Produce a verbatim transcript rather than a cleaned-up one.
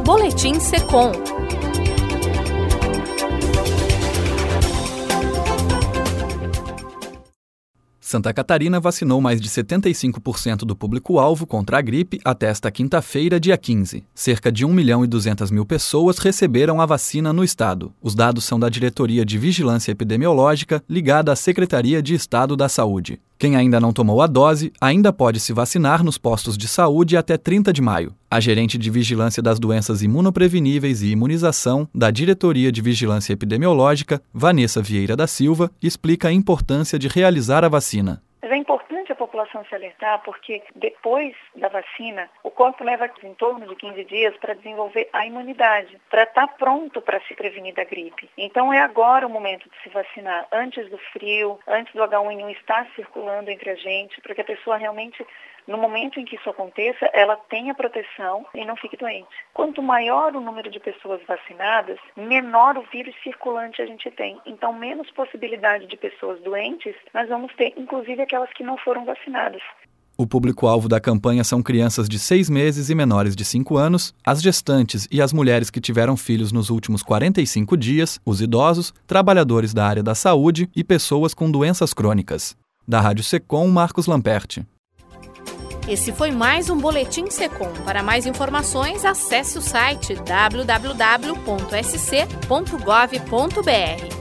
Boletim Secom. Santa Catarina vacinou mais de setenta e cinco por cento do público-alvo contra a gripe até esta quinta-feira, dia quinze. Cerca de um milhão e duzentas mil pessoas receberam a vacina no estado. Os dados são da Diretoria de Vigilância Epidemiológica, ligada à Secretaria de Estado da Saúde. Quem ainda não tomou a dose, ainda pode se vacinar nos postos de saúde até trinta de maio. A gerente de Vigilância das Doenças Imunopreveníveis e Imunização da Diretoria de Vigilância Epidemiológica, Vanessa Vieira da Silva, explica a importância de realizar a vacina. Mas é importante a população se alertar porque depois da vacina, o corpo leva em torno de quinze dias para desenvolver a imunidade, para estar pronto para se prevenir da gripe. Então é agora o momento de se vacinar, antes do frio, antes do agá um ene um estar circulando entre a gente, para que a pessoa realmente, no momento em que isso aconteça, ela tenha proteção e não fique doente. Quanto maior o número de pessoas vacinadas, menor o vírus circulante a gente tem. Então, menos possibilidade de pessoas doentes nós vamos ter, inclusive aquelas que não foram vacinadas. O público-alvo da campanha são crianças de seis meses e menores de cinco anos, as gestantes e as mulheres que tiveram filhos nos últimos quarenta e cinco dias, os idosos, trabalhadores da área da saúde e pessoas com doenças crônicas. Da Rádio Secom, Marcos Lamperti. Esse foi mais um Boletim Secom. Para mais informações, acesse o site w w w ponto s c ponto gov ponto b r.